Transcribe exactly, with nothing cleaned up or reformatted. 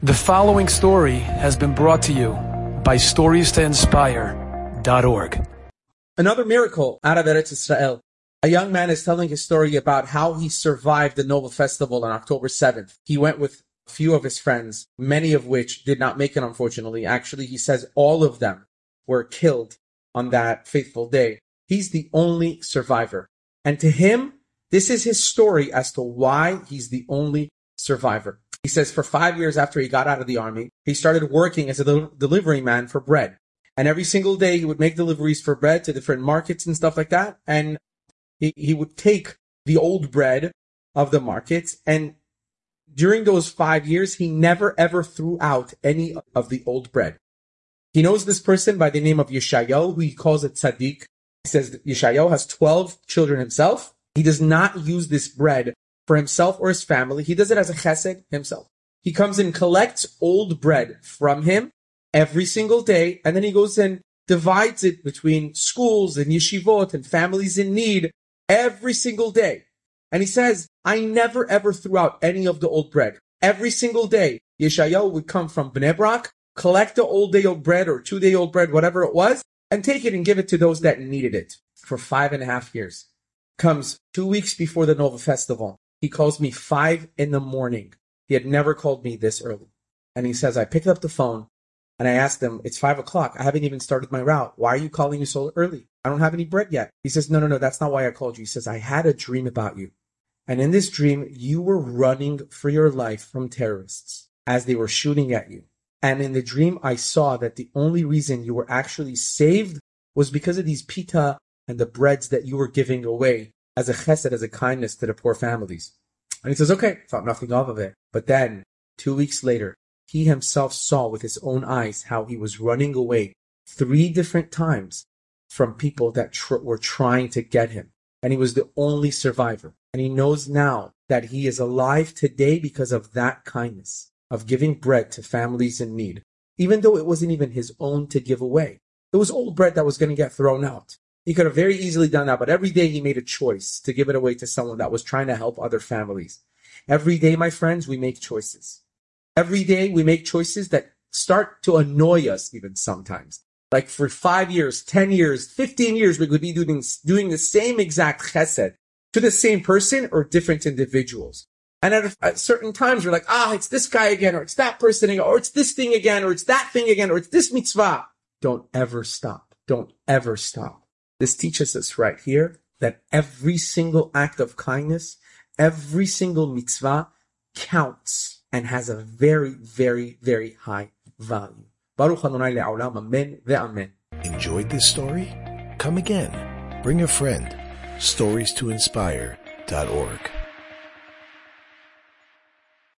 The following story has been brought to you by stories to inspire dot org. Another miracle out of Eretz Israel. A young man is telling his story about how he survived the Nova Festival on October seventh. He went with a few of his friends, many of which did not make it, unfortunately. Actually, he says all of them were killed on that fateful day. He's the only survivor. And to him, this is his story as to why he's the only survivor. He says for five years after he got out of the army, he started working as a del- delivery man for bread. And every single day he would make deliveries for bread to different markets and stuff like that. And he, he would take the old bread of the markets. And during those five years, he never ever threw out any of the old bread. He knows this person by the name of Yeshayahu, who he calls it Tzaddik. He says that Yeshayahu has twelve children himself. He does not use this bread for himself or his family. He does it as a chesed himself. He comes and collects old bread from him every single day, and then he goes and divides it between schools and yeshivot and families in need every single day. And he says, I never ever threw out any of the old bread. Every single day, Yeshayahu would come from Bnei Brak, collect the old day old bread or two day old bread, whatever it was, and take it and give it to those that needed it for five and a half years. Comes two weeks before the Nova Festival. He calls me five in the morning. He had never called me this early. And he says, I picked up the phone and I asked him, it's five o'clock. I haven't even started my route. Why are you calling me so early? I don't have any bread yet. He says, no, no, no, that's not why I called you. He says, I had a dream about you. And in this dream, you were running for your life from terrorists as they were shooting at you. And in the dream, I saw that the only reason you were actually saved was because of these pita and the breads that you were giving away as a chesed, as a kindness to the poor families. And he says, okay, thought nothing of it. But then, two weeks later, he himself saw with his own eyes how he was running away three different times from people that tr- were trying to get him. And he was the only survivor. And he knows now that he is alive today because of that kindness of giving bread to families in need, even though it wasn't even his own to give away. It was old bread that was going to get thrown out. He could have very easily done that, but every day he made a choice to give it away to someone that was trying to help other families. Every day, my friends, we make choices. Every day we make choices that start to annoy us even sometimes. Like for five years, ten years, fifteen years, we could be doing, doing the same exact chesed to the same person or different individuals. And at, at certain times, we're like, ah, it's this guy again, or it's that person again, or it's this thing again, or it's that thing again, or it's this mitzvah. Don't ever stop. Don't ever stop. This teaches us right here that every single act of kindness, every single mitzvah counts and has a very, very, very high value. Baruch Adonai le'olam, amen ve'amen. Enjoyed this story? Come again. Bring a friend. stories to inspire dot org